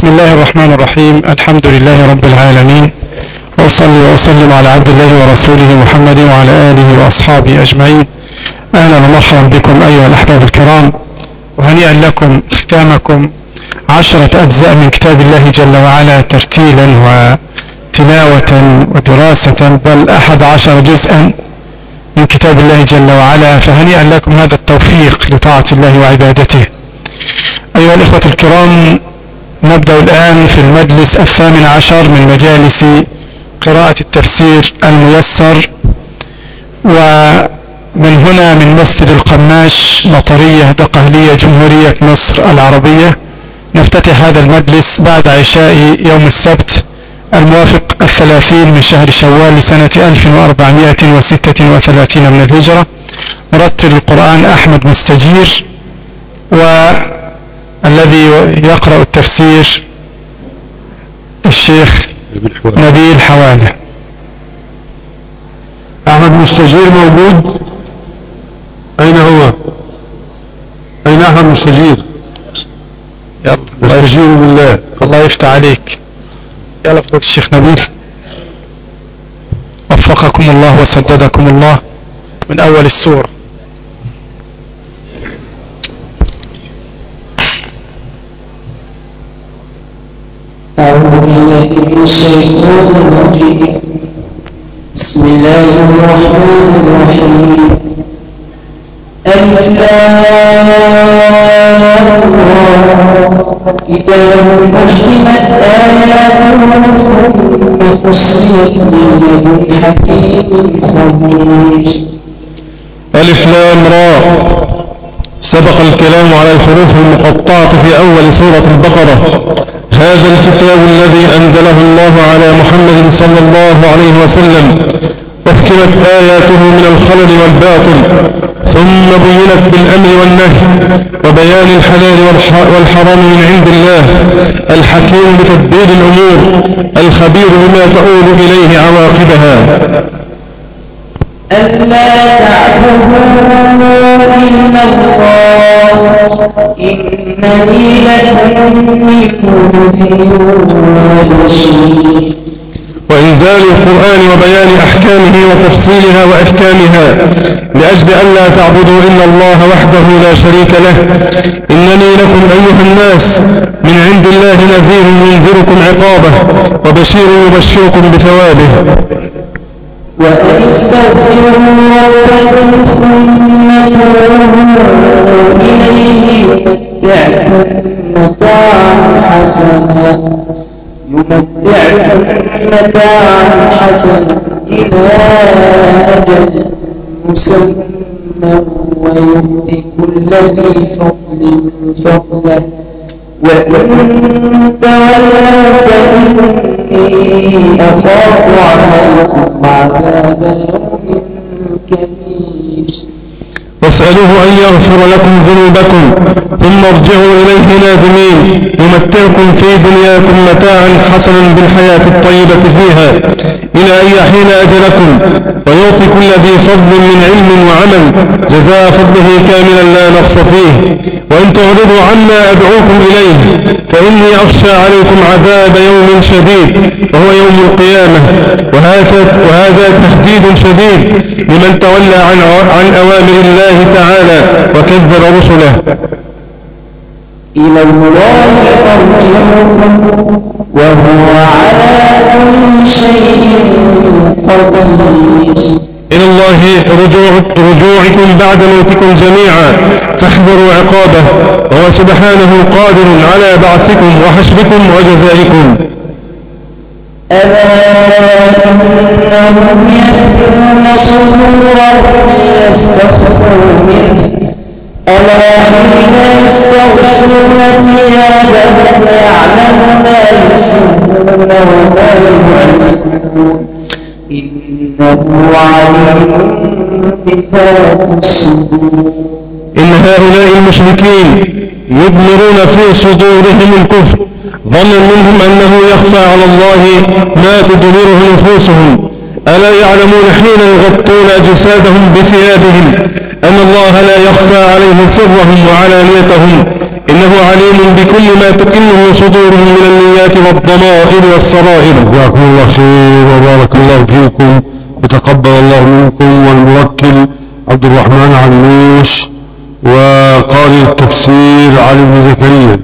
بسم الله الرحمن الرحيم. الحمد لله رب العالمين، وأصلي وأسلم على عبد الله ورسوله محمد وعلى آله وأصحابه أجمعين. أهلا ومرحبا بكم أيها الأحباب الكرام، وهنيئا لكم ختامكم 10 أجزاء من كتاب الله جل وعلا ترتيلا وتلاوة ودراسة، بل 11 جزءا من كتاب الله جل وعلا، فهنيئا لكم هذا التوفيق لطاعة الله وعبادته. أيها الإخوة الكرام، نبدأ الآن في المجلس 18 من مجالس قراءة التفسير الميسر، ومن هنا من مسجد القماش مطرية دقهلية جمهورية مصر العربية نفتتح هذا المجلس بعد عشاء يوم السبت الموافق 30 من شهر شوال لسنة 1436 من الهجرة. مرتل القرآن أحمد مستجير، والذي يقرأ التفسير الشيخ نبيل حوالة. أحمد مستجير موجود؟ أين هو؟ أين أحمد مستجير؟ يلا مستجير بالله. الله يفتح عليك. يلا فضل الشيخ نبيل، وفقكم الله وسددكم الله من أول السورة. أعوذ بالله من الشيطان الرجيم. بسم الله الرحمن الرحيم. ألف لام را كتاب أحكمت آياته ثم فصلت من لدن حكيم خبير. ألف لام را. سبق الكلام على الحروف المقطعة في أول سورة البقرة. هذا الكتاب الذي أنزله الله على محمد صلى الله عليه وسلم، أحكمت آياته من الخلل والباطل، ثم بينت بالأمر والنهي وبيان الحلال والحرام من عند الله، الحكيم بتدبير الأمور، الخبير بما تؤول إليه عواقبها. ألا تعبدوا إلا الله إنني لكم منه نذير وبشير. وإنزال القرآن وبيان أحكامه وتفصيلها وإحكامها لأجل أن لا تعبدوا إلا الله وحده لا شريك له. إنني لكم أيها الناس من عند الله نذير ينذركم عقابه وبشير يبشركم بثوابه. وأن استغفروا ربكم ثم توبوا إليه يمتعكم متاعا حسنا إلى أجل مسمى ويؤتي كل ذي فضل فضله، وإن تولوا فإني أخاف عليكم عذاب يوم كبير. واسألوه أن يغفر لكم ذنوبكم ثم ارجعوا إليه نادمين، يمتعكم في دنياكم متاعا حسنا بالحياة الطيبة فيها إلى أن يحين أجلكم، ويعطي كل ذي فضل من علم وعمل جزاء فضله كاملا لا نقص فيه. وإن تعرضوا عما أدعوكم إليه فإني أخشى عليكم عذاب يوم شديد وهو يوم القيامة، وهذا تهديد شديد لمن تولى عن أوامر الله تعالى وكذب رسله. إلى الله مرجعكم وهو على كل شيء قدير. إلى الله رجوعكم بعد موتكم جميعا، فاحذروا عقابه، وهو سبحانه قادر على بعثكم وحشركم وجزائكم. ألا إنهم يثنون صدورهم ليستخفوا منه، ألا حين يستغشون ثيابهم يعلم ما يسرون وما يعلنون إنه عليم بذات الصدور. إن هؤلاء المشركين يضمرون في صدورهم الكفر ظنا منهم أنه يخفى على الله ما تضمره نفوسهم. ألا يعلمون حين يغطون أجسادهم بثيابهم أن الله لا يخفى عليه سرهم وعلانيتهم، إنه عليم بكل ما تكنه صدورهم من النيات والضمائر والسرائر. جزاكم الله خير وبارك الله فيكم وتقبل الله منكم. والموكل عبد الرحمن علوش، وقارئ التفسير علي بن زكريا.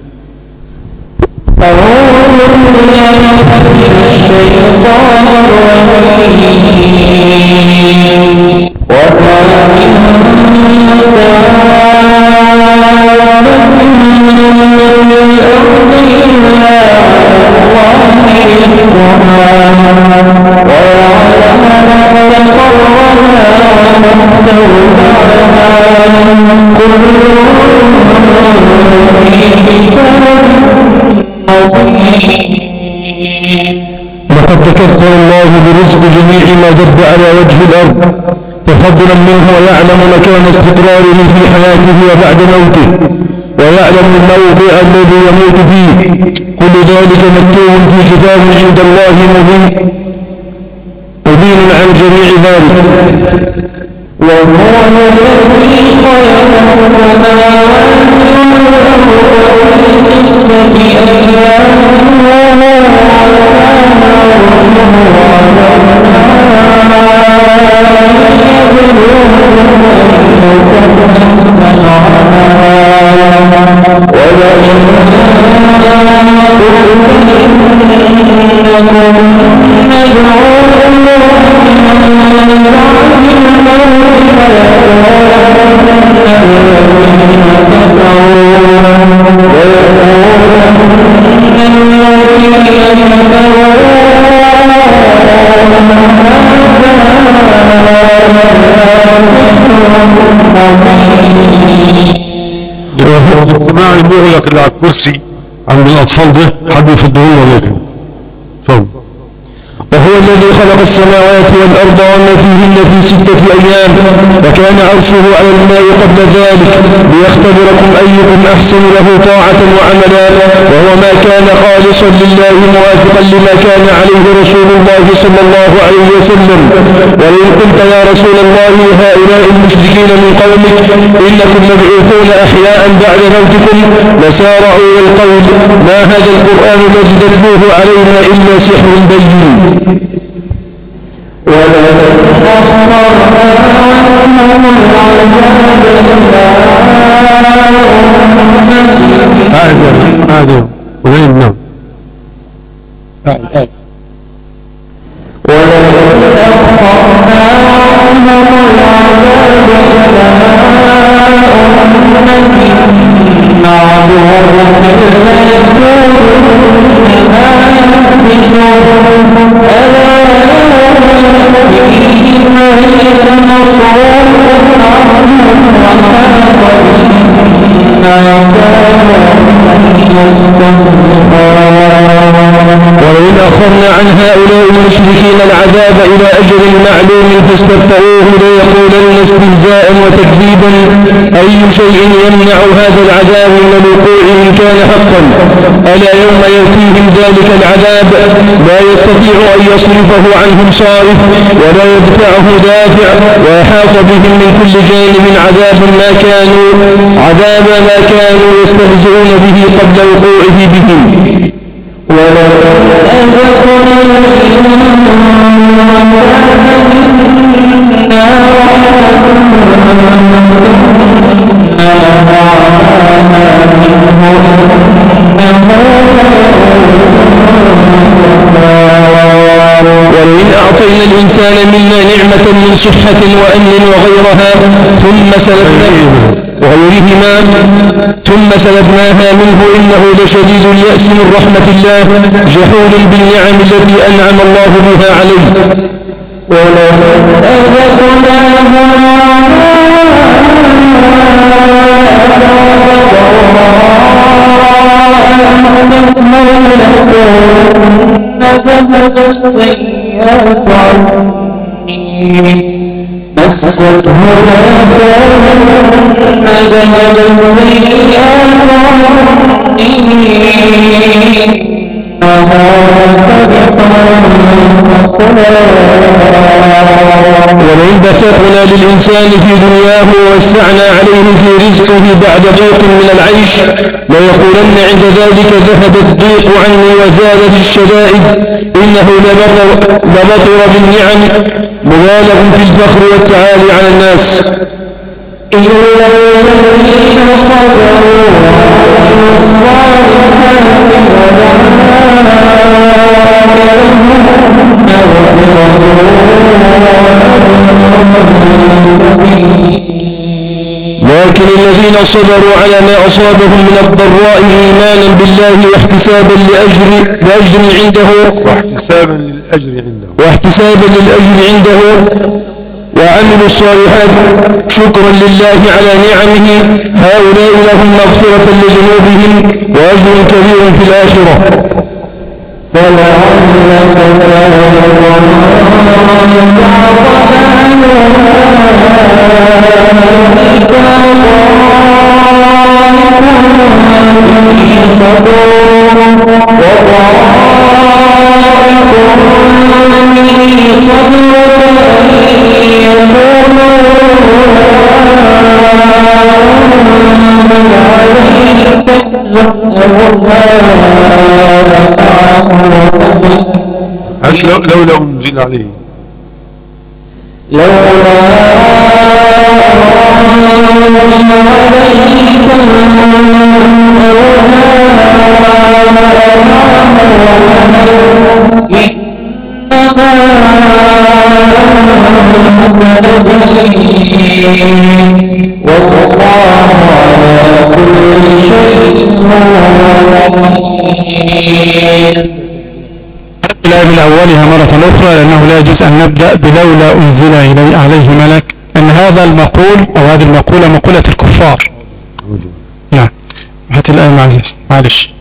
أعوذ بالله من الشيطان الرجيم. وما من دابة في الأرض إلا على الله رزقها ويعلم مستقرها ومستودعها كل في كتاب لقد تكفل الله برزق جميع ما دب على وجه الأرض تفضلا منه، ويعلم مكان استقراره في حياته وبعد موته، ويعلم الموضع الذي يموت فيه. كل ذلك مكتوب في كتاب عند الله مبين عن جميع ذلك. وهو الذي خلق السماوات والأرض في 6 أيام وكان عرشه على الماء يبلوكم أيكم أحسن عملا ولئن قلت إنكم مدعون من بعد الموت فيقولن الذين الاجتماع المغلق اللي على الكرسي عند الأطفال ده حد يفضلون وليكن فهم. وهو الذي خلق السماوات والأرض وما فيهن في 6 أيام وكان عرشه على الماء قبل ذلك ليختبركم أيكم أحسن له طاعة وعملا، وهو ما كان خالصا لله موافقا لما كان عليه رسول الله صلى الله عليه وسلم. ولئن قلت يا رسول الله هؤلاء المشركين من قومك إنكم مبعوثون أحياء بعد موتكم لسارعوا القول ما هذا القرآن الذي تتلوه علينا إلا سحر بين. ولئن أخرنا عنهم العذاب إلى هذا ولئن نعم ولئن أخرنا عنهم العذاب إلى أمة معدودة ليقولن ما يحبسهم ألا يأتيهم ليس مصروفا عنهم وحاق بهم ما كانوا يستهزئون. ولئن أخرنا عن هؤلاء المشركين العذاب إلى أجل معلوم فاستبطؤوه ليقولن استهزاء وتكذيبا أي شيء يمنع هذا العذاب من الوقوع إن كان حقا. ألا يوم يأتيهم ذلك العذاب لا يستطيع أن يصرفه عنهم صارف ولا يدفعه دافع، ويحاط بهم من كل جانب عذاب ما كانوا يستهزئون به قبل وقوعه بهم. ولئن أذقنا الإنسان منا رحمة ثم نزعناها منه إنه ليئوس كفور. ولئن أعطينا الإنسان منا نعمة من صحة وأمن وغيرها ثم سلبناها منه إنه لشديد اليأس من رحمة الله جحود بالنعم التي أنعم الله بها عليه. ولئن أذقناه ذهب السيئات عني مسته ليقولن ذهب السيئات ولئن بسطنا للإنسان في دنياه ووسعنا عليه في رزقه بعد ضيق من العيش ليقولن عند ذلك ذهب الضيق عني وزالت الشدائد إنه لبطر بالنعم مبالغ في الفخر والتعالي على الناس. إلا الذين صبروا وعملوا الصالحات لكن الذين صبروا على ما أصابهم من الضراء إيمانا بالله واحتسابا لأجر عنده وعملوا الصالحات شكرا لله على نعمه هؤلاء لهم مغفرة لذنوبهم وأجر كبير في الآخرة. فلعلك لولا أنزل عليه من أولها مرة أخرى لأنه لا يجوز أن نبدأ بلولا أنزل عليه ملك أن هذا المقول أو هذه المقولة مقولة الكفار. نعم هات الآية معلش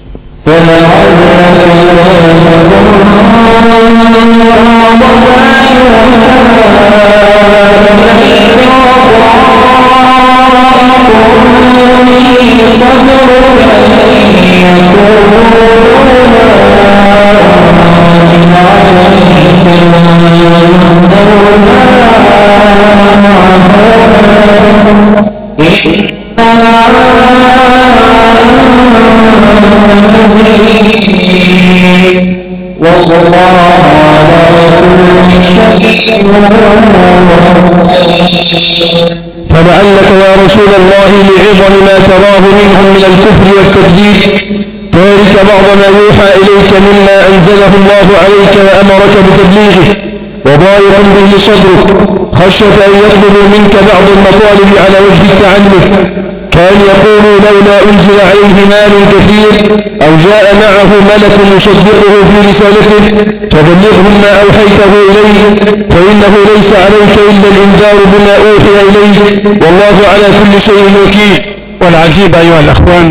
فلعلك يا رسول الله لعظم ما تراه منهم من الكفر والتكذيب تارك بعض ما يوحى إليك مما أنزله الله عليك وأمرك بتبليغه وضايق به صدرك خشية أن يطلبوا منك بعض المطالب على وجه التعنت كان يقول لولا أنزل عليه مال كثير أو جاء معه ملك يصدقه في رسالته فبلغهم ما أوحيته إليه فإنه ليس عليك إلا الإنذار بما أوحي إليه والله على كل شيء وكيل. والعجيب أيها الأخوان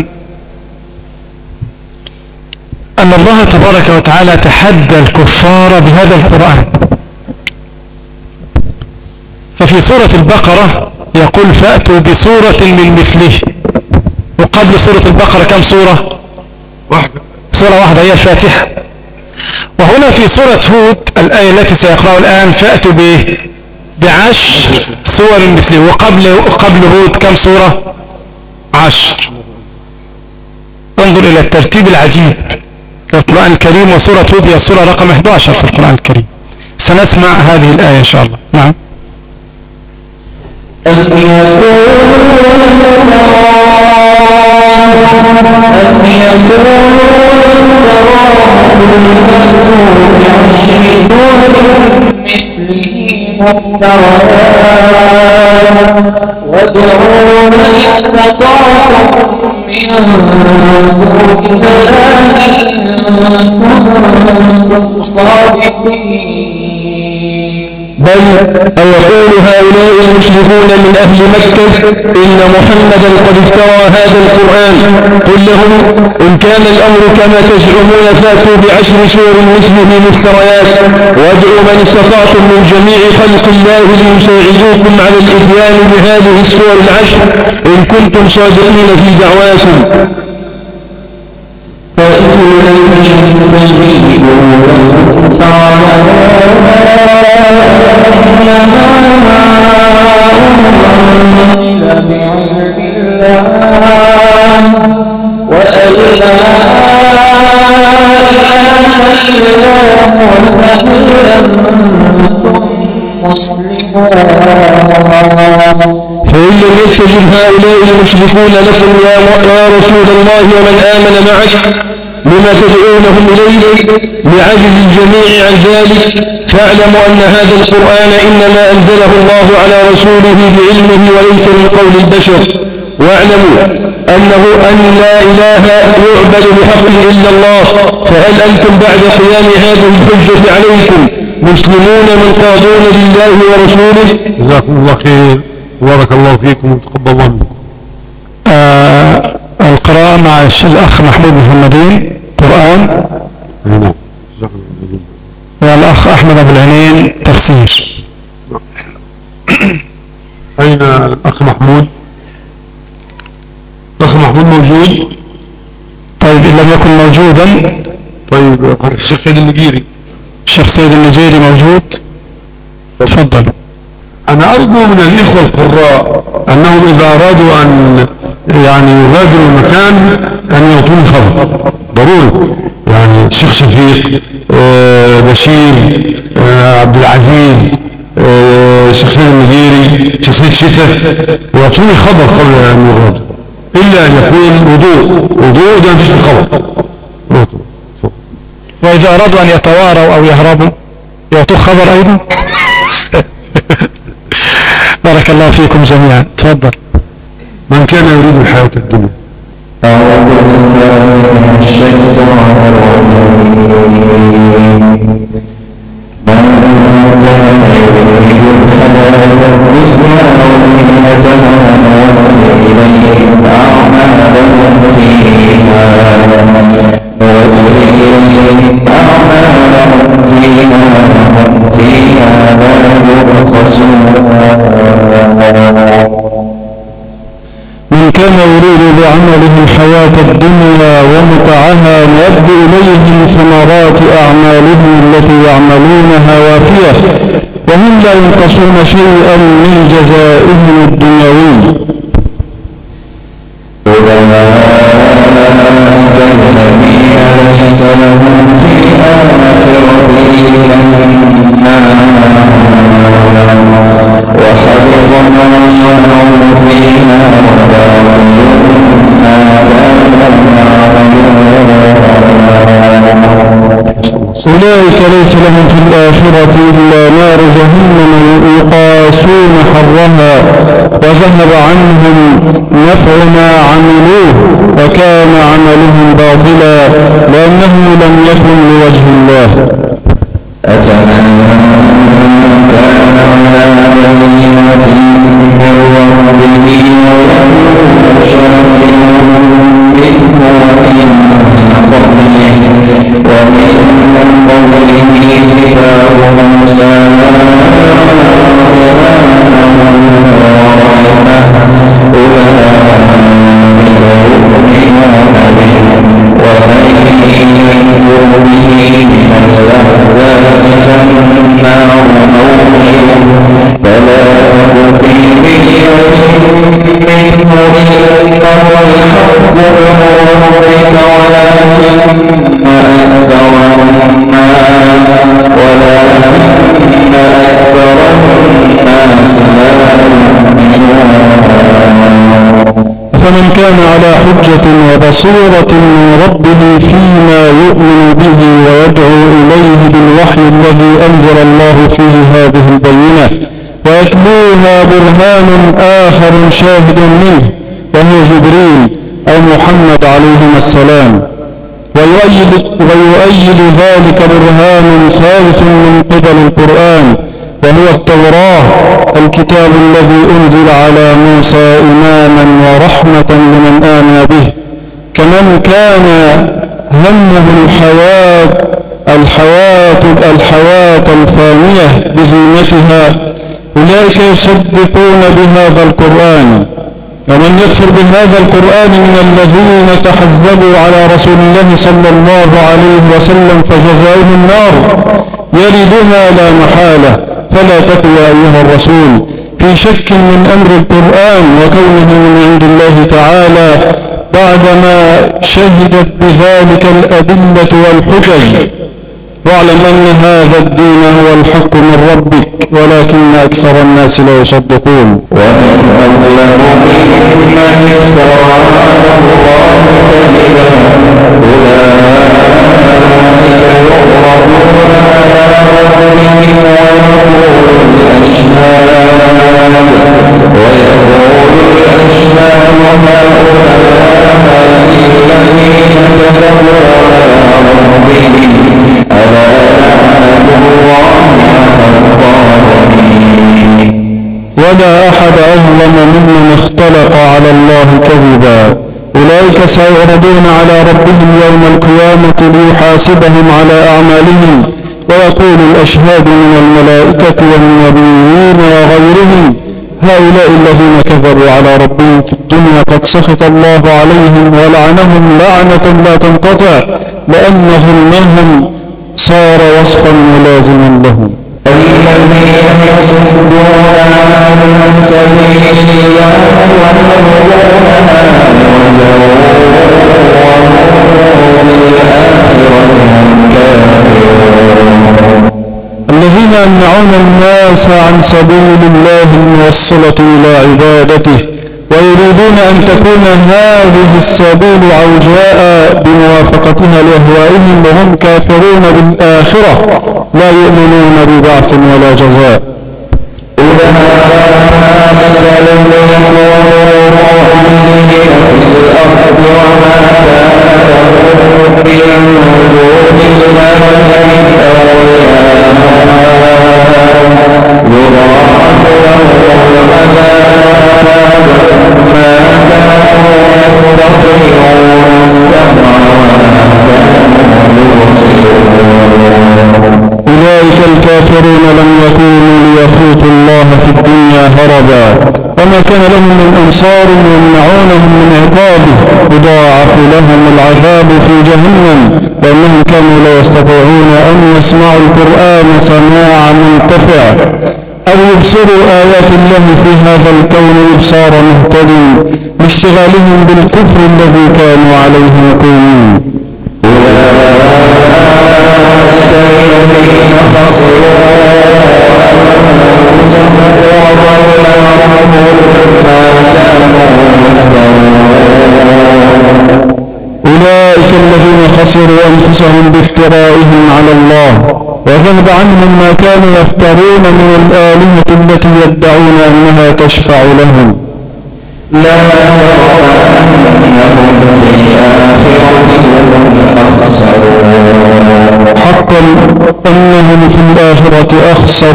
أن الله تبارك وتعالى تحدى الكفار بهذا القرآن. ففي سورة البقرة يقول فأتوا بسورة من مثله وقبل سورة البقرة كم سورة؟ سورة واحدة هي الفاتحة. وهنا في سورة هود الآية التي سيقرأها الآن فأتوا بعشر سور مثله وقبل هود كم سورة؟ 10. انظر إلى الترتيب العجيب في القرآن الكريم وسورة هود هي السورة رقم 11 في القرآن الكريم. سنسمع هذه الآية إن شاء الله. نعم. وادعوا من استطعتم من دون الله إن كنتم صادقين. بل أيقول هؤلاء المشركون من أهل مكة إن محمدا قد افترى هذا القرآن قل لهم إن كان الأمر كما تزعمون فأتوا بعشر سور مثله مفتريات وادعوا من استطعتم من جميع خلق الله ليساعدوكم على الإتيان بهذه السور العشر إن كنتم صادقين في دعواكم. فإن لم يستجيبوا لهم فاعلموا أنما فإن لم يستجب هؤلاء المشركون لكم يا رسول الله ومن آمن معك لما تدعونهم إليه لعجز الجميع عن ذلك، فاعلموا أن هذا القرآن إنما أنزله الله على رسوله بعلمه وليس من قول البشر، واعلموا أن لا إله يعبد بحق إلا الله. فهل أنتم بعد قيام هذه الحجة عليكم مسلمون منقادون لله ورسوله؟ جزاكم الله خير، بارك الله فيكم وتقبل الله منكم. القراءة مع الأخ محمود محمدين قرآن، نعم، والأخ أحمد أبو العينين تفسير. أين الأخ محمود؟ الأخ محمود موجود؟ طيب إن لم يكن موجودا، طيب الشيخ سيد النجيري. الشيخ سيد النجيري موجود؟ تفضل. أنا أرجو من الإخوة القراء أنهم إذا أرادوا أن يغادروا المكان أن يعطوني خبر ضروري، يعني الشيخ شفيق، بشير، عبد العزيز، الشيخ سيد النجيري، الشيخ سيد شتى، يعطوني خبر قبل أن يغادروا، إلا أن يكون وضوء ده مفيش خبر. وإذا أرادوا أن يتواروا أو يهربوا يعطوا خبر أيضا. بارك الله فيكم جميعا. تفضل. من كان يريد الحياة الدنيا. أعوذ بالله من الشيطان الرجيم. من كان يريد الحياة الدنيا وزينتها نوفي إليهم أعمالهم فيها هم فيها لا يبخسون. من كان يريد بعمله الحياة الدنيا ومتعها نؤدي إليهم ثمرات أعمالهم التي يعملونها وافية وهم لا ينقصون شيئا من جزائهم الدنيوي. الذين ليس لهم في الآخرة إلا النار وحبط ما صنعوا فيها وباطل ما أولئك ليس لهم في الآخرة إلا نار جهنم يقاسون حرها وذهب عنهم نفع ما عملوه وكان عملهم باطلا لأنه لم يكن لوجه الله. أفمن كان على بينة من ربه ويتلوه شاهد منه ومن قبله كتاب موسى فمن كان على حجة وبصيرة من ربه فيما يؤمن به ويدعو إليه بالوحي الذي أنزل الله فيه هذه البينة ويتلوها برهان آخر شاهد منه وهو جبريل أو محمد عليهما السلام ويؤيد ذلك برهان ثالث من قبل القرآن وهو التوراة الكتاب الذي أنزل على موسى إماما ورحمة لمن آمن به. كمن كان همه الحياة الفانية بزينتها أولئك يصدقون بهذا القرآن. ومن يكفر بهذا القرآن من الذين تحزبوا على رسول الله صلى الله عليه وسلم فجزاؤهم النار يردها لا محالة. فلا تقل يا أيها الرسول في شك من أمر القرآن وكونه من عند الله تعالى بعدما شهدت بذلك الأدلة والحجج. واعلم أن هذا الدين هو الحق من ربك ولكن أكثر الناس لا يصدقون. ومن أظلم ممن افترى على الله كذبا أولئك يعرضون على ربهم ويقول الأشهاد هؤلاء الذين كفروا على ربهم ألا لعنة الله على الظالمين. ولا أحد أظلم ممن اختلق على الله كذبا. أولئك سيعرضون على ربهم يوم القيامة ليحاسبهم على أعمالهم ويقول الأشهاد من الملائكة والنبيين وغيرهم هؤلاء الذين كذبوا على ربهم في الدنيا قد سخط الله عليهم ولعنهم لعنة لا تنقطع لأن ظلمهم صار وصفا ملازما لهم. الذين يصدون عن سبيل الله ويبغونها عوجا وهم بالآخرة هم كافرون. الذين يمنعون الناس عن سبيل الله الموصلة إلى عبادته ويريدون أن تكون هذه السبيل عوجاء بموافقتها لأهوائهم وهم كافرون بالآخرة لا يؤمنون ببعث ولا جزاء. أولئك لم يكونوا معجزين في الأرض وما كان لهم من دون الله من أولياء يضاعف لهم العذاب ما كانوا يستطيعون السمع وما كانوا يبصرون. أولئك الكافرون لم يكونوا ليفوتوا الله في الدنيا هربا وما كان لهم من أنصار يمنعونهم من عقابه يضاعف لهم العذاب في جهنم لأنهم كانوا لا يستطيعون أن يسمعوا القرآن سماع منتفع أو يبصروا آيات الله في هذا الكون إبصار مهتد لاشتغالهم بالكفر الذي كانوا عليه مقيمين. الذين خسروا أنفسهم وضل عنهم ما كانوا يفترون. أولئك الذين خسروا أنفسهم بافترائهم على الله وذهب عنهم ما كانوا يفترون من الآلهة التي يدعون أنها تشفع لهم. لا جرم أنهم في الآخرة هم الأخسرون. حقا أنهم في الآخرة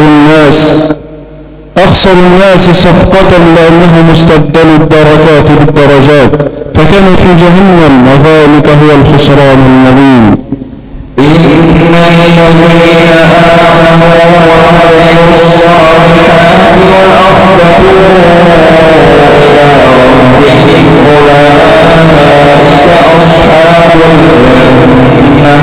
أخسر الناس صفقة لأنهم استبدلوا الدركات بالدرجات فكانوا في جهنم وذلك هو الخسران المبين. إن الذين آمنوا وعملوا الصالحات وأخبتوا إلى ربهم أولئك أصحاب الجنة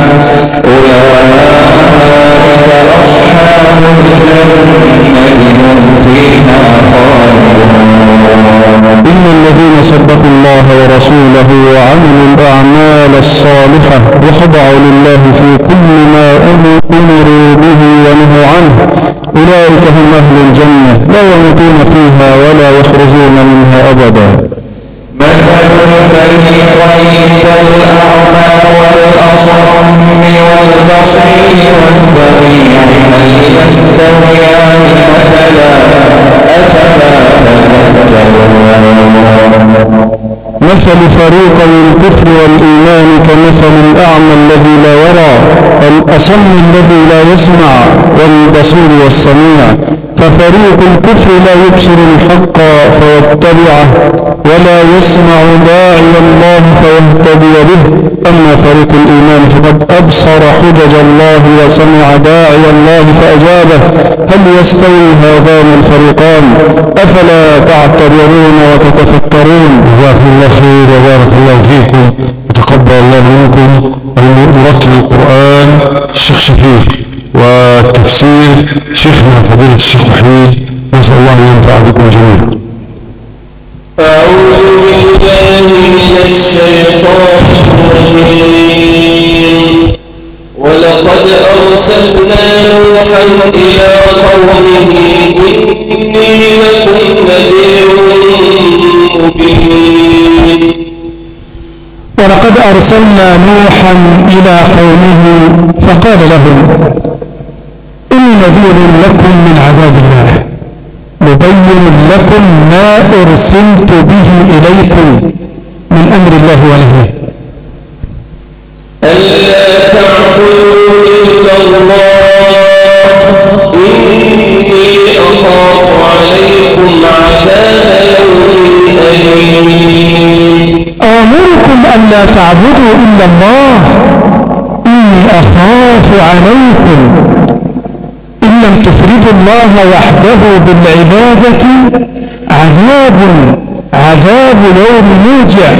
هم فيها خالدون. إن الذين صدقوا الله ورسوله وعملوا الأعمال الصالحة وخضعوا لله في كل ما أمروا به ونهوا عنه أولئك هم أهل الجنة لا يموتون فيها ولا يخرجون منها أبدا. مثل الفريقين كالأعمى والأصم والبصير والسميع هل يستويان مثلا أفلا تذكرون. مثل فريقي الكفر والإيمان كمثل الأعمى الذي لا يرى والأصم الذي لا يسمع والبصير والسميع ففريق الكفر لا يبصر الحق فيتبعه ولا يسمع داعي الله فيهتدي به أما فريق الإيمان فقد أبصر حجج الله وسمع داعي الله فأجابه هل يستوي هذان الفريقان أفلا تعتبرون وتتفكرون. جزاكم الله خير وبارك الله فيكم وتقبل الله منكم مرتل القرآن الشيخ شفيق والتفسير شيخنا فضيلة الشيخ وحيد نسأل الله أن ينفع بكم جميعا. أعوذ بالله من الشيطان الرجيم. ولقد أرسلنا نوحا إلى قومه إني لكم نذير مبين. ولقد أرسلنا نوحا إلى قومه فقال لهم إني نذير لكم من عذاب الله مبين لكم ما أرسلت به إليكم من أمر الله ونهيه ألا تعبدوا إلا الله إني أخاف عليكم عذاب يوم أليم. آمركم ألا تعبدوا إلا الله إني أخاف عليكم إن لم تفردوا الله وحده بالعبادة عذاب يوم موجع.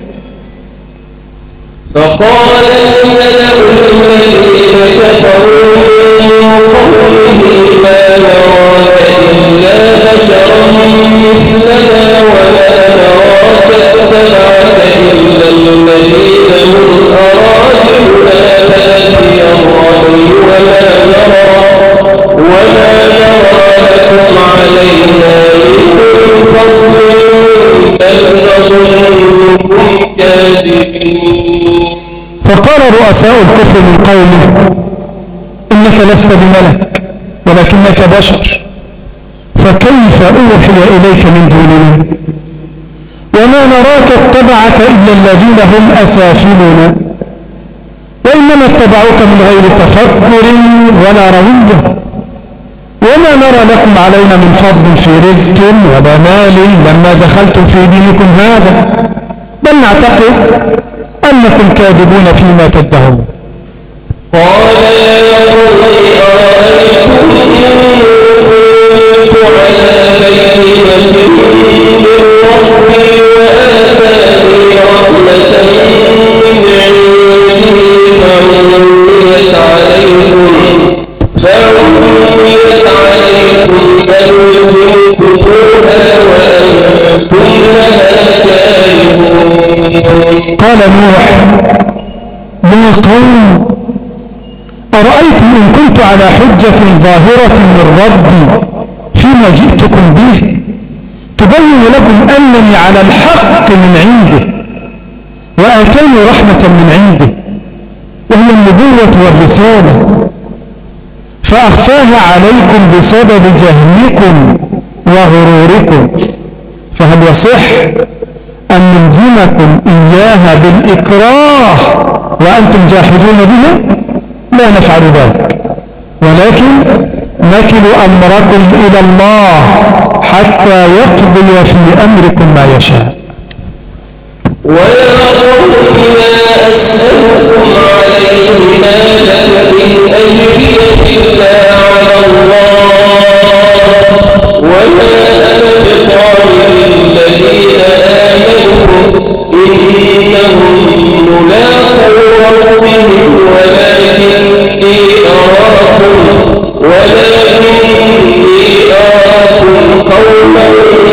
فقال الملأ الذين كفروا من قومه ما نراك إلا بشرا مثلنا وما نراك اتبعك إلا الذين هم أرادلنا بادي الرأي وما نرى لكم علينا من فضل بل نظنكم كاذبين. فقال رؤساء الكفر من قومه إنك لست بملك ولكنك بشر فكيف أوحي إليك من دوننا وما نراك اتبعك إلا الذين هم أسافلنا وإنما اتبعوك من غير تفكر ولا روية وما نرى لكم علينا من فضل في رزق ولا مال لما دخلتم في دينكم هذا بل نعتقد أنكم كاذبون فيما تدعون. قال يا قوم أرأيتم إن كنت على بينة من ربي وآتاني رحمة من عنده فعميت عليكم ألزمكموها وأنتم لها كارهون. قال نوح يا قوم أرأيتم إن كنت على حجة ظاهرة من ربي فيما جئتكم به تبين لكم أنني على الحق من عنده وآتاني رحمة من عنده وهي النبوة والرسالة فأخفاها عليكم بسبب جهلكم وغروركم فهل يصح أن نلزمكم إياها بالإكراه وأنتم جاحدون بها؟ لا نفعل ذلك ولكن نكل أمركم إلى الله حتى يقضي في أمركم ما يشاء. ويا قوم لا أسألكم عليه مالا إن أجري إلا على الله وما أنا بطارد الذين آمنوا إنهم ملاقو ربهم ولكني أراكم قوما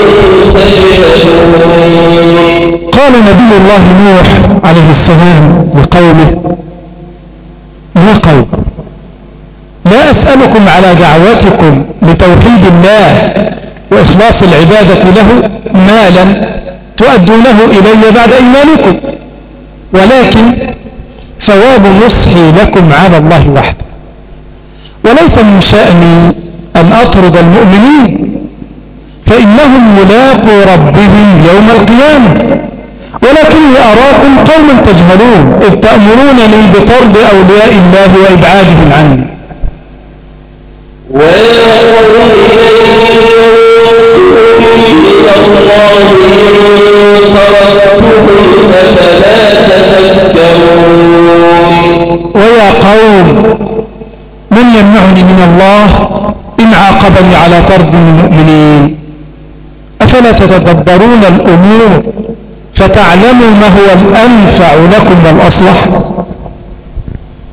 تجهلون. قال نبي الله نوح عليه السلام لقومه يا قوم لا أسألكم على دعوتكم لتوحيد الله وإخلاص العبادة له مالا تؤدونه إلي بعد إيمانكم ولكن ثواب نصحي لكم على الله وحده وليس من شأني أن أطرد المؤمنين فإنهم ملاقو ربهم يوم القيامة ولكني أراكم قوما تجهلون إذ تأمرونني بطرد أولياء الله وإبعادهم عني. ويا قوم من ينصرني من الله إن تركتهم أفلا تذكرون. ويا قوم من يمنعني من الله إن عاقبني على طرد المؤمنين أفلا تتدبرون الأمور فتعلموا ما هو الأنفع لكم والأصلح.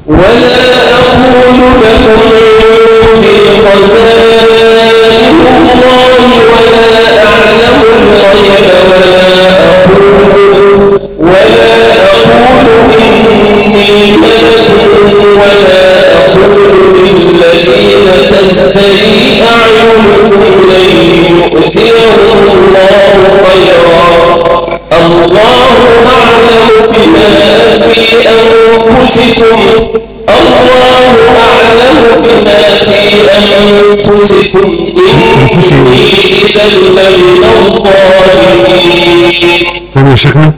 ولا أقول لكم عندي خزائن الله ولا أعلم الغيب ولا أقول إني ملك ولا أقول للذين تزدري أعينكم لن يؤتيهم الله خيرا الله أعلم بما في أنفسكم إني إذا لمن الظالمين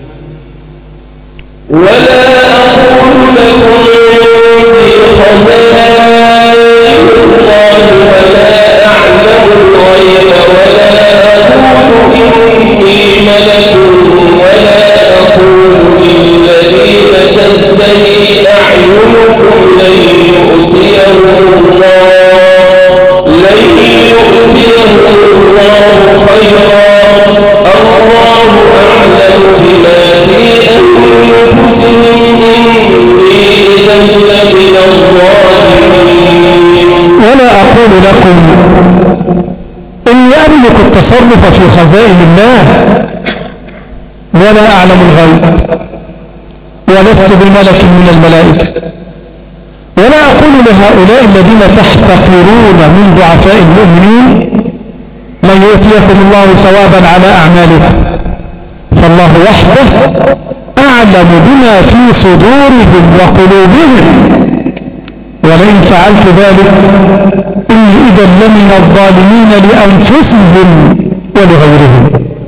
ولا أقول لكم عندي خزائن الله ولا أعلم الغيب ولا أقول إني ملك ولا أقول للذين تزدري أعينكم لن يؤتيهم الله خيرا الله أعلم بما في أنفسهم إني إذا لمن الظالمين ولا أقول لكم إني أملك التصرف في خزائن الله ولا أعلم الغيب ولست بملك من الملائكة ولا أقول لهؤلاء الذين تحتقرون من ضعفاء المؤمنين لن يؤتيكم الله ثوابا على أعمالكم فالله وحده أعلم بما في صدورهم وقلوبهم ولئن فعلت ذلك إني إذا لمن الظالمين لأنفسهم ولغيرهم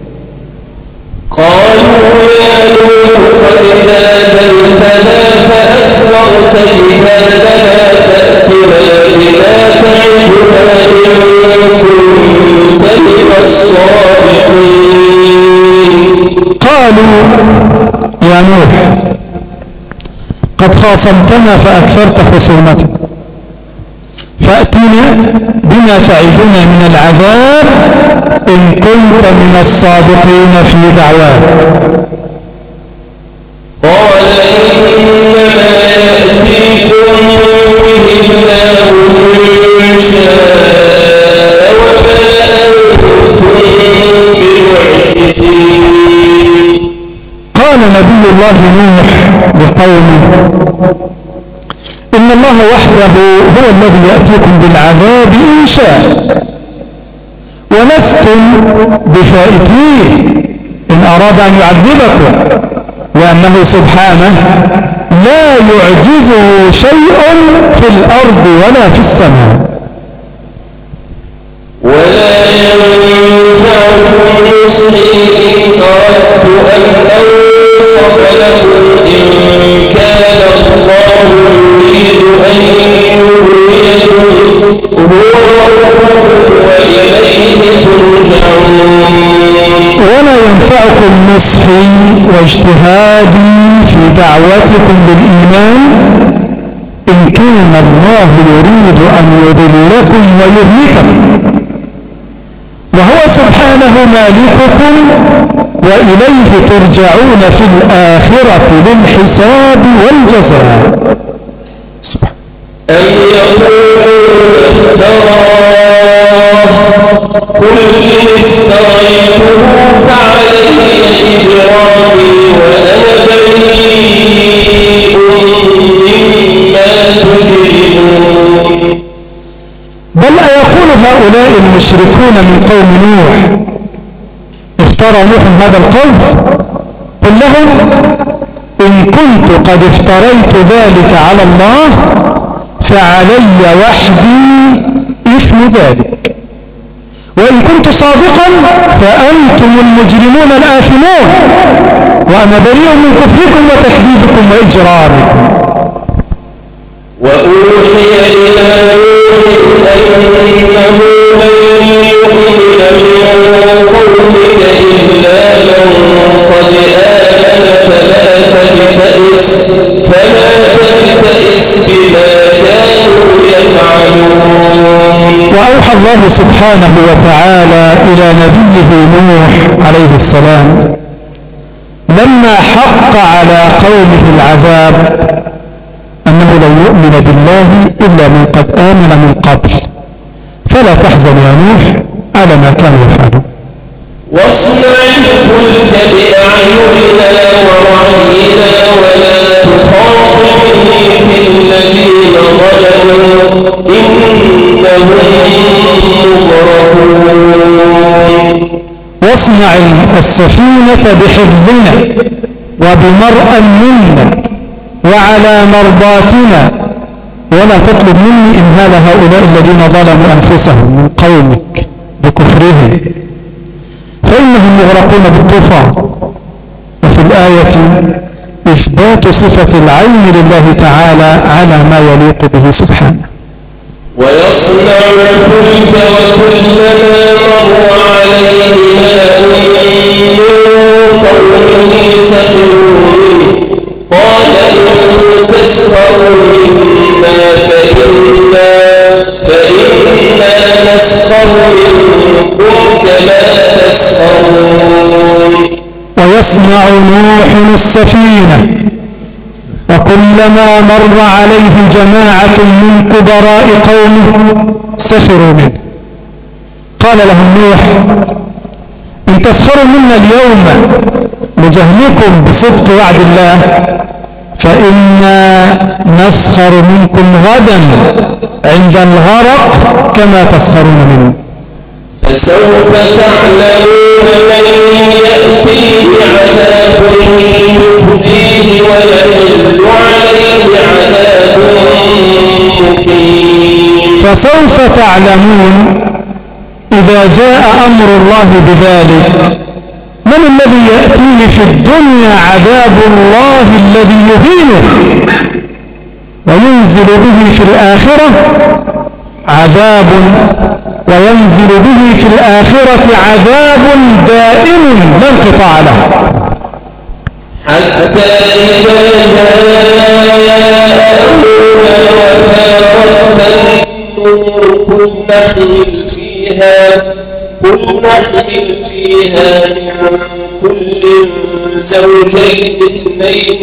قالوا يا نوح قد جادلتنا فأكثرت جدالنا فأتنا بما تعدنا إن كنت من الصادقين قالوا يا نوح قد خاصمتنا فأكثرت خصومتنا فأتنا بما تعدنا من العذاب إن كنت من الصادقين في دعواك قال إنما يأتيكم به الله إن شاء وما أنتم بمعجزين قال نبي الله نوح لقومه إن الله وحده هو الذي يأتيكم بالعذاب إن شاء ولستم بفائتيه إن أراد أن يعذبكم لأنه سبحانه لا يعجزه شيء في الأرض ولا في السماء ولا ينفعكم نصحي إن أردت أن أنصح لكم إن كان الله يريد أن يغويكم هو وإليه ترجعون ولا ينفعكم نصحي واجتهادي في دعوتكم بالإيمان إن كان الله يريد أن يضلكم ويهلككم وهو سبحانه مالككم وإليه ترجعون في الآخرة للحساب والجزاء أم يقولون افتراه قل إن افتريته فعلي إجرامي وأنا بريء مما تجرمون بل أيقول هؤلاء المشركون من قوم نوح افترى نوح هذا القول قل لهم إن كنت قد افتريت ذلك على الله فعلي وحدي إثم ذلك وإن كنت صادقا فأنتم المجرمون الآثمون وأنا بريء من كفركم وتكذيبكم وإجراركم وأوحي إلى نوح أنه لن يؤمن من قومك إلا من قد آمن فلا تبتئس بما كانوا يفعلون وأوحى الله سبحانه وتعالى إلى نبيه نوح عليه السلام لما حق على قومه العذاب أنه لن يؤمن بالله إلا من قد آمن من قبل فلا تحزن يا نوح على ما كانوا يفعلون. واصنع الفلك بأعيننا ووحينا ولا تخاطبني في الذين ظلموا إنهم مغرقون. واصنع السفينة بحفظنا وبمرأ منا وعلى مرضاتنا ولا تطلب مني إمهال هؤلاء الذين ظلموا أنفسهم من قومك بكفرهم فإنهم مغرقون بالطوفان. وفي الآية إثبات صفة العين لله تعالى على ما يليق به سبحانه. ويصنع الفلك وكلما مر عليه ملأ من قومه سخروا منه قال إن تسخروا منا فإنا نسخر منكم كما تسخرون. ويصنع نوح السفينة وكلما مر عليه جماعة من كبراء قومه سخروا منه قال لهم نوح إن تسخروا منا اليوم لجهلكم بصدق وعد الله فإنا نسخر منكم غدا عند الغرق كما تسخرون منه. فسوف تعلمون من يأتيه عذاب يخزيه ويحل عليه عذاب مقيم. فسوف تعلمون إذا جاء أمر الله بذلك من الذي يأتيه في الدنيا عذاب الله الذي يهينه وينزل به في الآخرة عذاب وينزل به في الآخرة عذاب دائم لا انقطاع له. حتى إذا جاء أمرنا وفارت النور قل نحمل فيها من كل زوجين اثنين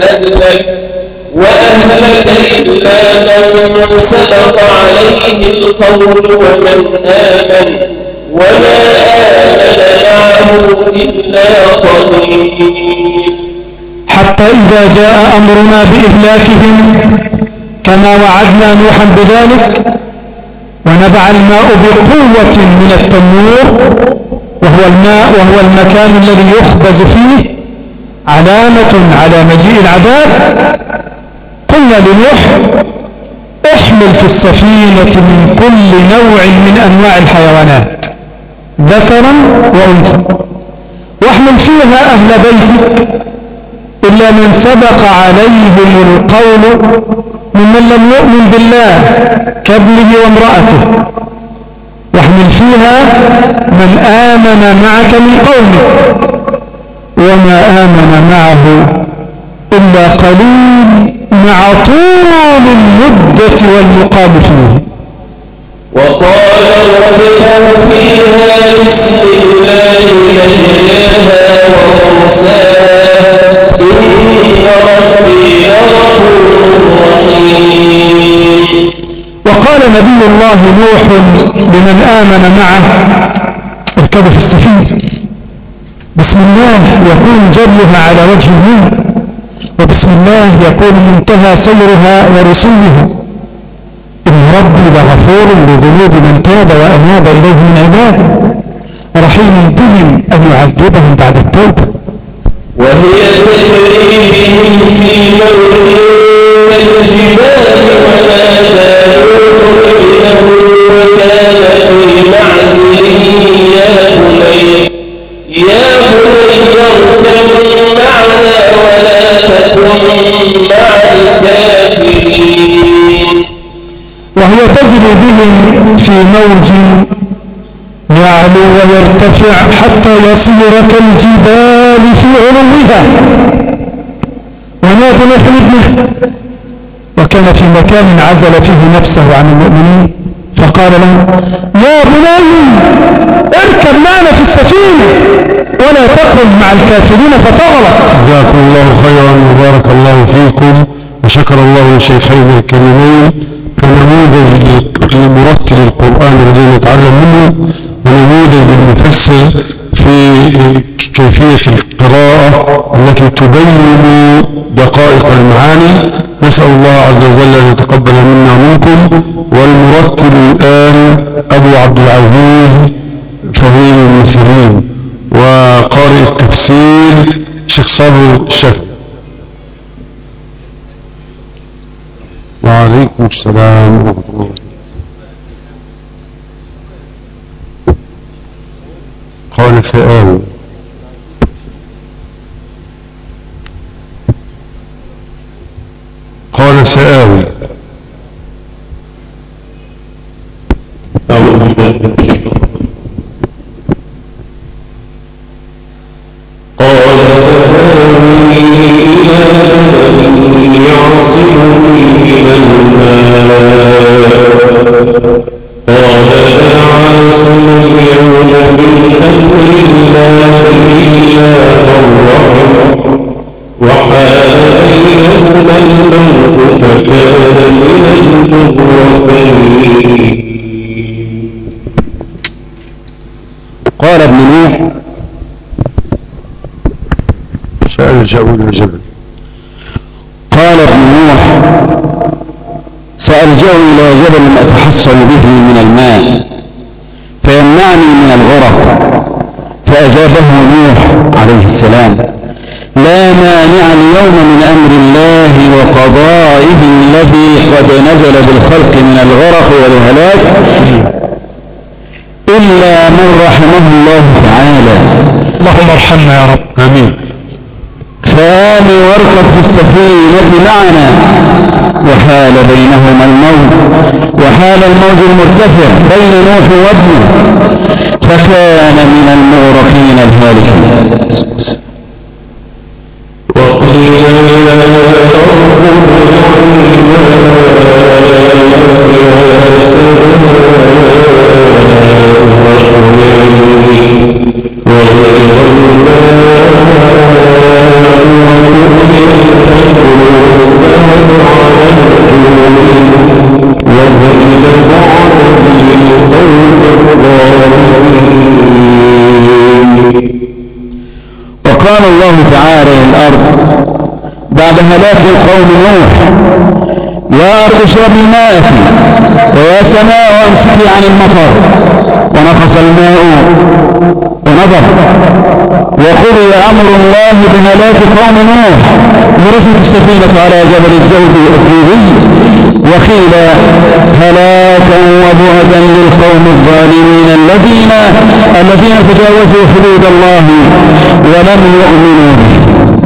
وأهلك إلا من سبق عليه القول ومن آمن وما آمن معه إلا قليل. حتى إذا جاء أمرنا بإهلاكهم كما وعدنا نوحا بذلك ونبع الماء بقوة من التنور وهو المكان الذي يخبز فيه علامة على مجيء العذاب قلنا لنوح احمل في السفينة من كل نوع من أنواع الحيوانات ذكرا وأنثى واحمل فيها أهل بيتك إلا من سبق عليهم القول ممن لم يؤمن بالله كابنه وامرأته واحمل فيها من آمن معك من قومك وما آمن معه إلا قليل مع طول المدة والمقام فيه. وقال اركبوا فيها بسم الله مجريها ومرساها إن ربي لغفور رحيم. وقال نبي الله نوح لمن آمن معه اركبوا في السفينة بسم الله يكون جريها على وجه الماء وبسم الله يكون منتهى سيرها ورسولها إن ربي لغفور لذنوب من تاب وأناب إليه من عباده رحيم بهم أن يعذبهم بعد التوبة. وهي تجري بهم في موج كالجبال ونادى نوح ابنه وكان في معزل يا بني اركب معنا ولا تكن مع الكافرين. وهي تجري بهم في موج يعلو ويرتفع حتى يصير كالجبال في علوها ونادى نوح ابنه وكان في مكان عزل فيه نفسه عن المؤمنين فقال له يا بني اركب معنا في السفينة ولا تكن مع الكافرين فتغرق. جزاكم الله خيرا وبارك الله فيكم وشكر الله الشيخين الكريمين كنموذج لمرتل القرآن الذي نتعلم منه ونموذج يفسر في كيفية القراءة التي تبين دقائق المعاني. نسأل الله عز وجل أن يتقبل منا ومنكم. والمرتل الآن أبو عبد العزيز فهيم المسلمين، وقارئ التفسير شيخ صابر الشافعي. وعليكم السلام ورحمة الله. قال سآوي. قال سآوي. قال ابن نوح سألجأ إلى جبل. قال ابن نوح سألجأ إلى جبل أتحصل به من الماء فيمنعني من الغرق. فأجابه نوح عليه السلام: لا مانع اليوم من أمر الله وقضائه الذي قد نزل بالخلق من الغرق والهلاك إلا من رحمه الله تعالى. اللهم ارحمنا يا رب. آمين. فآمن واركب في السفينة معنا. وحال بينهما الموج، وحال الموج المرتفع بين نوح وابنه فكان من المغرقين الهالكين. وقيل يا وقال الله تعالى للأرض بعد هلاك قوم نوح: يا أرض اشربي ماءك ويا سماء امسكي عن المطر. ونقص الماء ونضر. وقضي أمر الله بهلاك قوم نوح ورست السفينة على جبل الجود الدودي. وقيل هلاكا وبعدا للقوم الظالمين الذين تجاوزوا حدود الله ولم يؤمنوا به.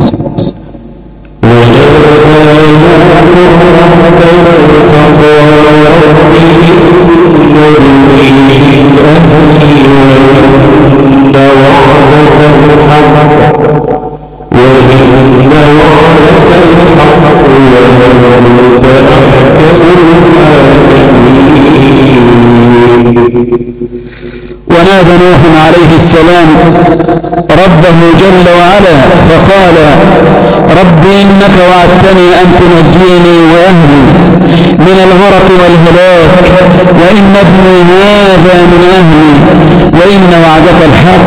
ونادى نوح عليه السلام ربه جل وعلا فقال: رب إنك وعدتني أن تنجيني وأهلي من الغرق والهلاك، وإن ابني هذا من أهلي، وإن وعدك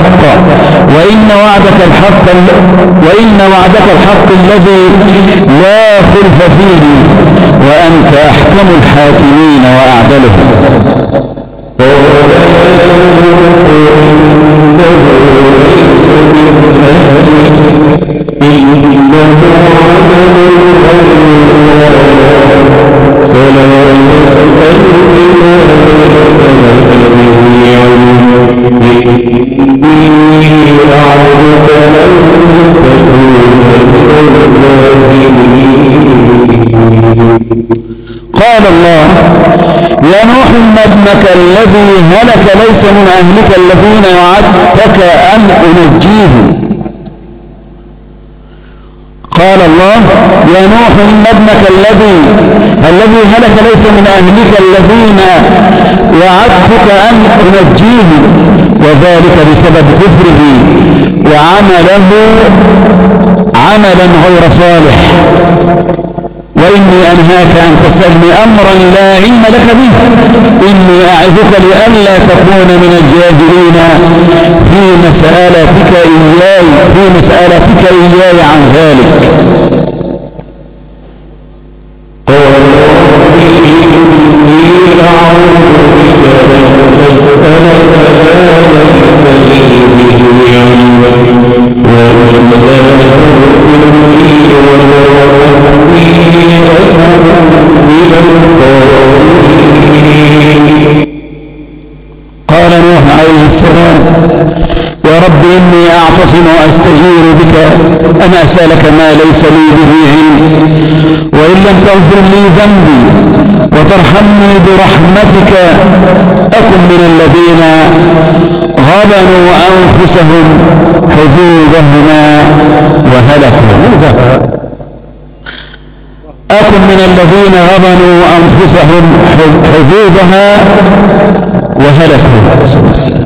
الحق الذي لا خلف فيه، وأنت أحكم الحاكمين وأعدلهم. قال الله: يا نوح إن ابنك الذي هلك ليس من أهلك الذين وعدتك أن أنجيه. قال الله: يا نوح إن ابنك الذي هلك ليس من أهلك الذين وعدتك أن أنجيه، وذلك بسبب كفره وعمله عملا غير صالح. وإني أنهاك أن تسألني أمرا لا علم لك به، إني أعظك لئلا تكون من الجاهلين في مسألتك إياي عن ذلك. قال رب إني أعوذ بك أن أسألك ما ليس لي به علم، وإلا تغفر لي وترحمني أكن من الخاسرين. قال نوح عليه السلام يا رب إني أعتصم وأستجير بك أن أسألك ما ليس لي به علم، وإن لم تغفر لي ذنبي وترحمني برحمتك أكن من الذين غبنوا أنفسهم حظوظهما وهلكوا. أكن من الذين غبنوا أنفسهم حظوظها وهلكوا. صلى الله عليه وسلم.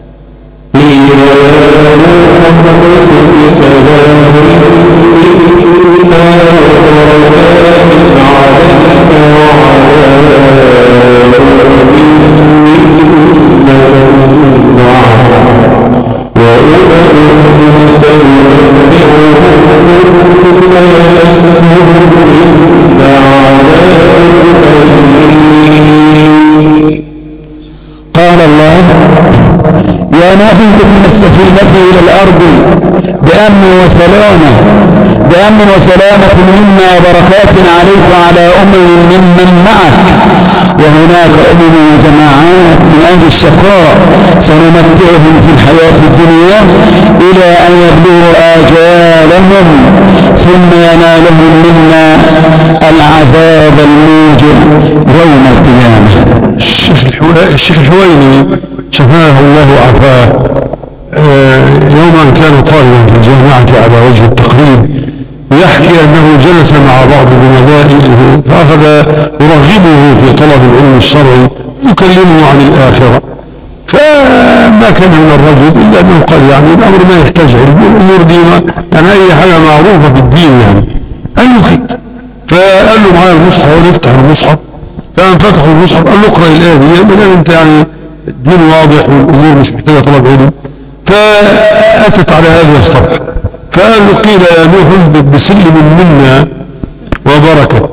قال الله يا نوح اهبط من السفينة إلى الأرض بأمن وسلامة منا وبركات عليك وعلى ممن معك، وهناك وجماعات من أهل الشقاء سنمتعهم في الحياة الدنيا إلى أن يبلغوا آجالهم ثم ينالهم منا العذاب الموجع يوم القيامة. الشيخ الحويني شفاه الله وعافاه يوم أن كان طالبا في الجامعة على وجه التقريب يحكي أنه جلس مع بعض زملائه فأخذ يرغبه في طلب العلم الشرعي يكلمه عن الآخرة، فما كان من الرجل إلا أنه قال يعني الأمر ما يحتاج علم، الأمور دي يعني أي حاجة معروفة في الدين يعني. قال له خير، فقال له معايا المصحف ونفتح المصحف، فقام فتحوا المصحف قال له اقرأ الآية دي ما أنت يعني الدين واضح والأمور مش محتاجة طلب علم. فأتت على هذه الصفحة فقال له قيل يا نوح اهبط بسلم منا وبركة.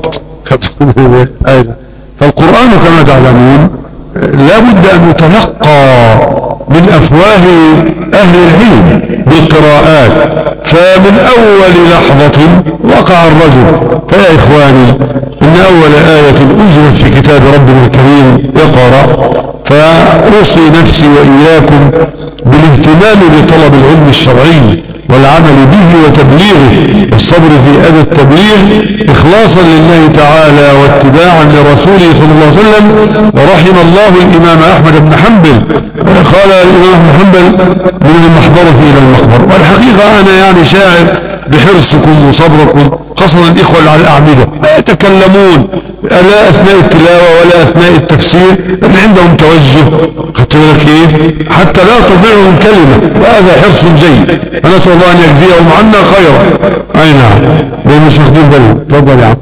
فالقرآن كما تعلمون لا بد أن يتلقى من أفواه أهل العلم بالقراءات، فمن أول لحظة وقع الرجل. فيا إخواني إن أول آية أنزلت في كتاب ربنا الكريم اقرأ، فأوصي نفسي وإياكم بالاهتمام بطلب العلم الشرعي والعمل به وتبليغه والصبر في أذى التبليغ إخلاصا لله تعالى واتباعا لرسوله صلى الله عليه وسلم. ورحم الله الإمام أحمد بن حنبل، قال الإمام أحمد بن حنبل من المحضرة إلى المخبر. والحقيقة أنا يعني شاعر بحرصكم وصبركم، خاصة الإخوة اللي على الأعمدة لا يتكلمون لا أثناء التلاوة ولا أثناء التفسير، لكن عندهم توجه خدت بالك إيه حتى لا تضيعهم كلمة، وهذا حرص جيد، فنسأل الله أن يجزيهم عنا خيرا. أي نعم ليه مش واخدين بالهم. تفضل يا عم.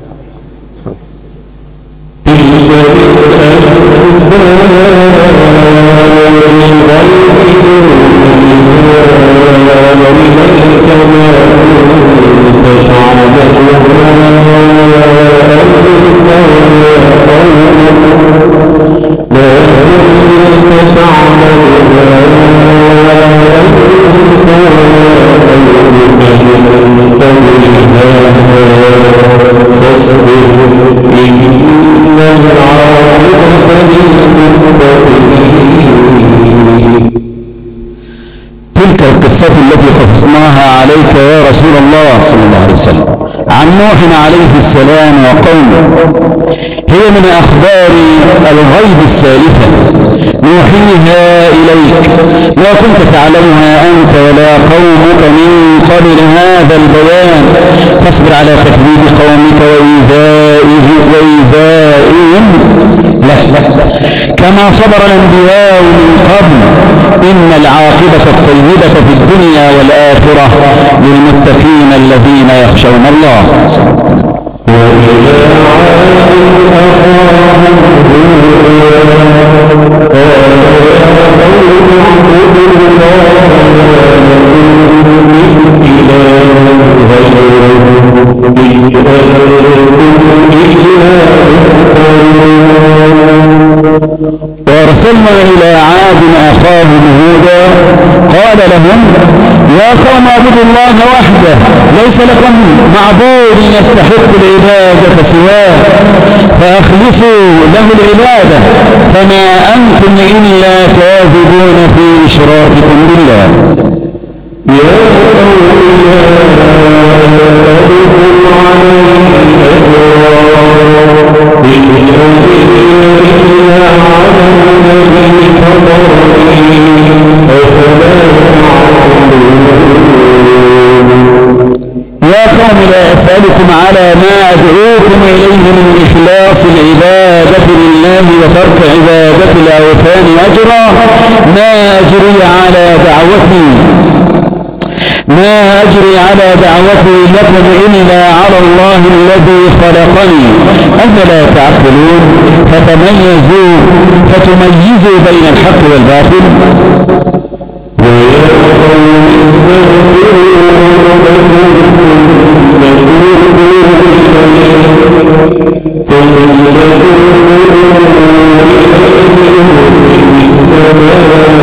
تلك القصة التي قصصناها عليك يا رسول الله صلى الله عليه وسلم عن نوح عليه السلام وقومه هي من أخبار الغيب السالفة نوحيها إليك ما كنت تعلمها أنت ولا قومك من قبل هذا البيان، فاصبر على تكذيب قومك وإيذائهم لك كما صبر الأنبياء من قبل، إن العاقبة الطيبة في الدنيا والآخرة للمتقين الذين يخشون الله. وارسلنا إلى عاد أخاهم هودا قال لهم يا قوم اعبدوا الله وحده ليس لكم معبود يستحق العبادة سواه فأخلصوا له العبادة فما أنتم إلا كاذبون في إشراككم بالله. يا قوم لا أسألكم عليه أجرا إن أجري إلا على الذي فطرني أفلا تعقلون. يا قوم لا أسألكم على ما أدعوكم إليه من إخلاص العبادة لله وترك عبادة الأوثان أجرا ما أجري على دعوتي لكم إلا على الله الذي خلقني أفلا تعقلون فتميزوا بين الحق والباطل. ويا قوم استغفروا ربكم ثم توبوا إليه يرسل السماء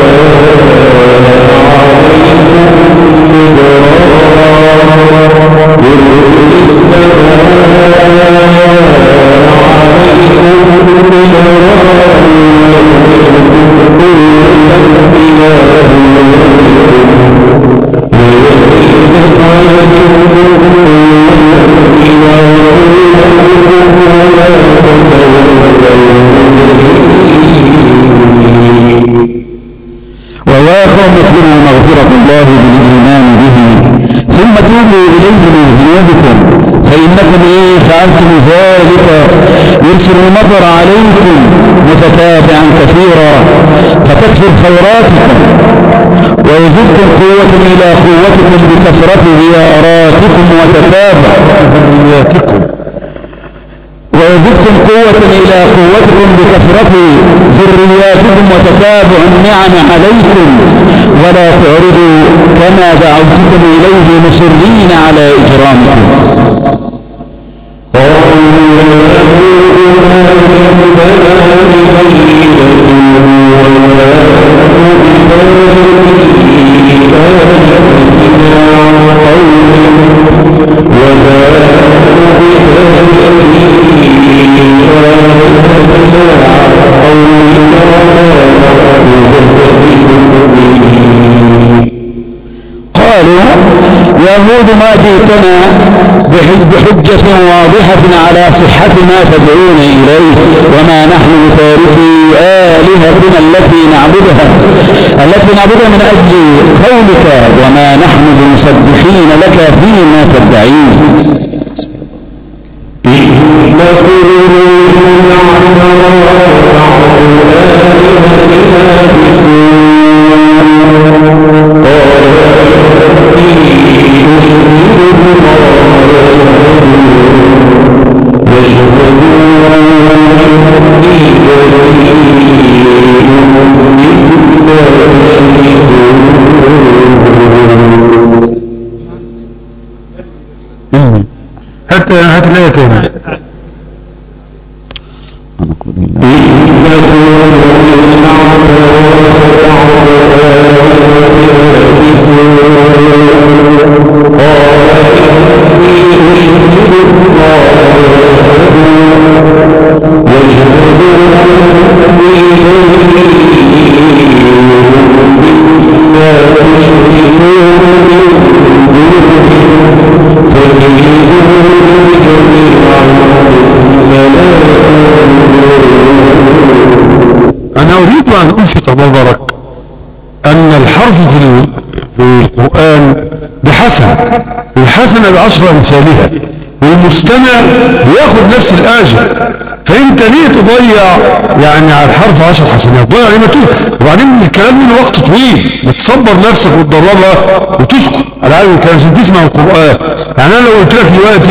ويا قوم اطلبوا مغفرة الله بالإيمان به ثم توبوا إليه من ذنوبكم فإنكم إن فعلتم ذلك يرسل المطر عليكم متتابعا كثيرا فتكثر خيراتكم ويزدكم قوة إلى قوتكم بكثرة زياراتكم وتتابع ذرياتكم ويزدكم قوة إلى قوتكم بكثرة ذرياتكم وتتابع النعم عليكم ولا تعرضوا كما دعوتكم إليه مصرين على إجرامكم. قالوا يا هود ما جئتنا بحجة واضحة على صحة ما تدعون إليه وما نحن بتاركي آلهتنا التي نعبدها من أجل قولك وما نحن بمصدقين لك فيما تدعين. هات الآية تاني. أنا أريد أن ألفت نظرك أن الحرف في القرآن الحسنة بعشر أمثالها والمستمع ياخذ نفس الآجر، فأنت ليه تضيع يعني على الحرف 10 حسنات؟ تضيع عليه متوه، وبعدين الكلام له وقت طويل، بتصبر نفسك وتدربها وتسكت على هذا الكلام عشان تسمع القرآن. يعني أنا لو قلت لك دلوقتي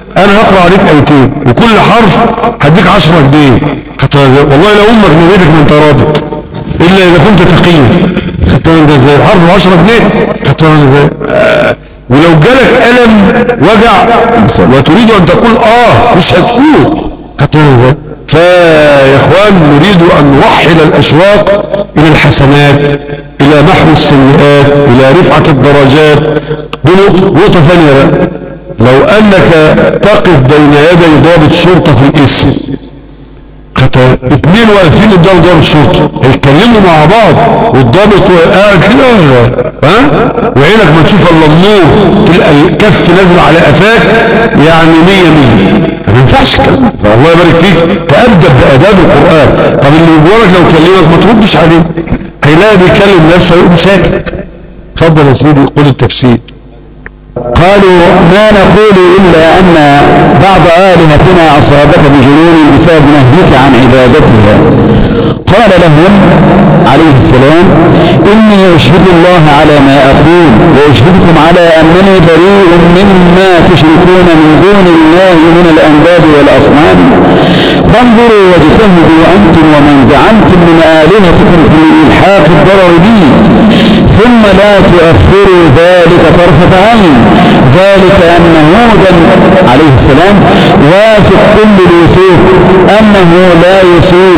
انا هقرأ عليك ايتين وكل حرف هديك 10 جنيه. والله لو امك نبيتك ما انت راضت الا اذا كنت تقيا. خدتها ده ازاي؟ حرف 10 جنيه خدتها ده ازاي؟ ولو جالك الم وجع وتريد ان تقول مش هتقول. خدتها ازاي؟ فيا اخوان نريد ان نوحل الاشواق الى الحسنات، الى محو السيئات، الى رفعة الدرجات. نقطة ثانية بقى، لو انك تقف بين يدي ضابط شرطة في الاسم، اتنين واقفين قدام ضابط شرطة يتكلموا مع بعض والضابط قاعد كده وعينك ما تشوف الا النور، تلقى الكف نازل على قفاك، يعني 100 ما ينفعش الكلام. فالله يبارك فيك تأدب بآداب القرآن. طب اللي جواك لو كلمك ما تردش عليه، هيلاقي بيكلم نفسه يقوم ساكت. اتفضل يا سيدي قول التفسير. قالوا ما نقول إلا أن بعض آلهتنا أصابك بجنون بسبب نهيك عن عبادتها. قال لهم عليه السلام إني أشهد الله على ما أقول وأشهدكم على أنني بريء مما تشركون من دون الله من الأنداد والأصنام فانظروا واجتهدوا أنتم ومن زعمتم من آلهتكم في الإلحاق الضرر بي ثم لا تؤخروا ذلك طرفة عين. ذلك أن هودا عليه السلام واثق كل الوثوق أنه لا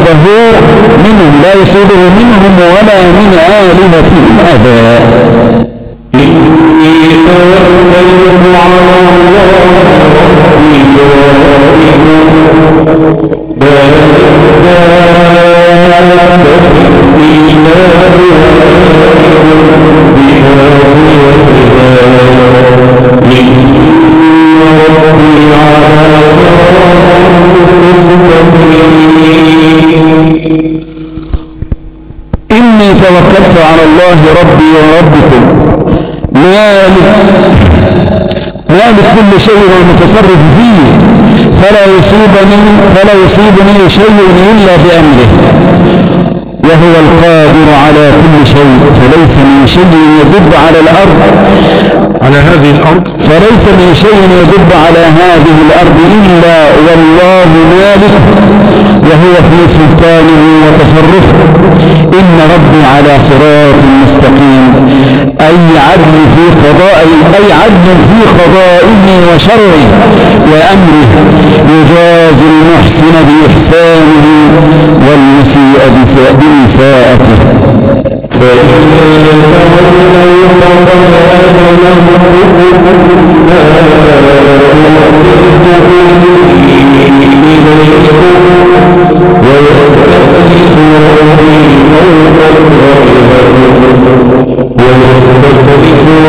يصيبه منهم ولا من آلهتهم أذى. إني توكلت على الله ربي إني توكلت على الله ربي وربكم مالك كل شيء والمتصرف فيه فلا يصيبني شيء إلا بأمره وهو القادر على كل شيء فليس من شيء يدب على الأرض فليس من شيء يدب على هذه الأرض إلا والله مالك وهو في سلطانه وتصرفه. إن ربي على صراط مستقيم أي عدل في قضائه وشرعه وأمره يجازي المحسن بإحسانه والمسيء بإساءته. فإن تولوا فقد أبلغتكم ما أرسلت به إليكم ويستخلف ربي قوما غيركم ولا تظلمون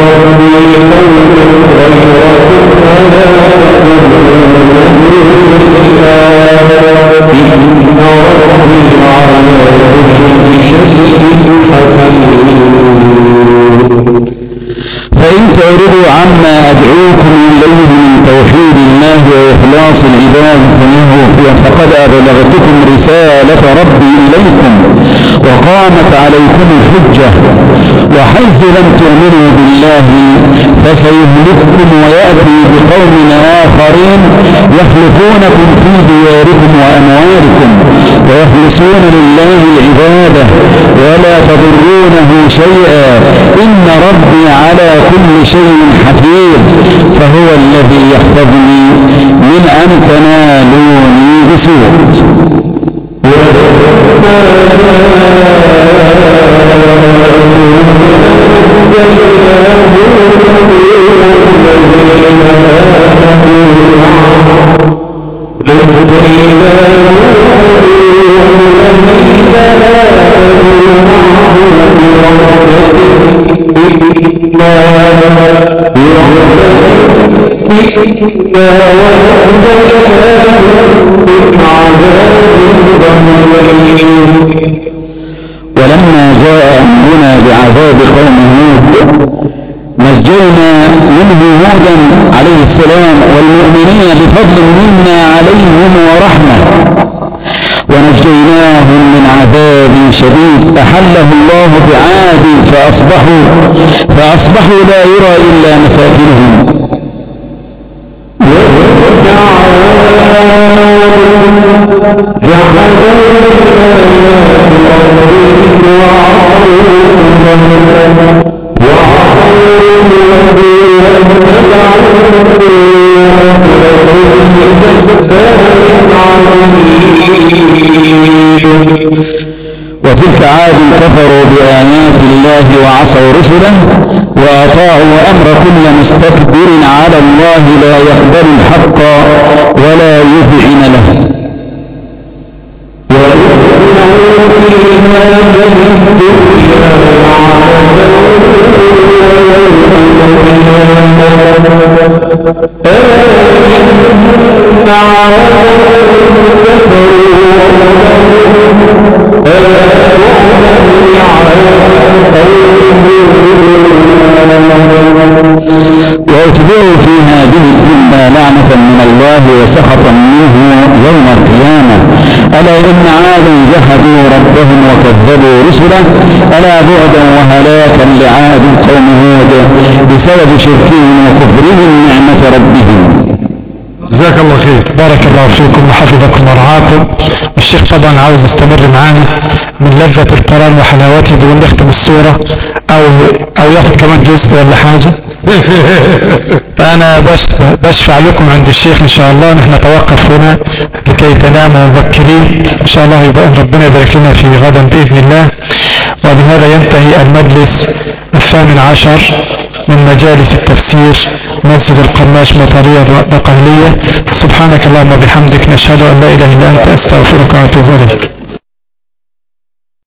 إن ربي على كل شيء حفيظ. فإن تعرضوا عما أدعوكم إليه من توحيد الله وإخلاص العباد فقد أبلغتكم رسالة ربي إليكم وقامت عليكم الحجة. وحيث لم تؤمنوا بالله فسيهلككم ويأتي بقوم آخرين يخلفونكم في دياركم وأموالكم ويخلصون لله العبادة ولا تضرونه شيئا إن ربي على كل شيء حفيظ. فهو الذي يحفظني من أن تنالوني بسوء. ولما جاء أمرنا بعذاب قوم هود نجينا منه هودا عليه السلام والمؤمنين بفضل منا عليهم ورحمة ونجيناهم من عذاب شديد أحله الله بعاد فأصبحوا لا يرى إلا مساكنهم. وتلك عاد كفروا بآيات الله وعصوا رسله وأطاعوا أمر كل مستكبر على الله لا يقبل الحق ولا يذعن له. وأتبعوا في هذه الدنيا لعنة من الله وسخطا منه يوم القيامة. ألا إن عادا جحدوا ربهم وكذبوا رسله ألا بعدا وهلاكا لعاد قوم هود بسبب شركهم وكفرهم نعمة ربهم. جزاك الله خير. بارك الله فيكم وحفظكم ورعاكم. الشيخ طبعا عاوز يستمر معانا من لذة القرآن وحلاوته بدون نختم السورة او ياخد كمان جزء ولا حاجة. فانا بشفع لكم عند الشيخ ان شاء الله. نحن نتوقف هنا لكي تناموا مبكرين ان شاء الله. يبقى ربنا يبارك لنا في غدا باذن الله. وبهذا ينتهي المجلس 18 من مجالس التفسير مسجد القماش مطرية الدقهلية. سبحانك اللهم وبحمدك نشهد ان لا اله الا انت استغفرك واتوب اليك.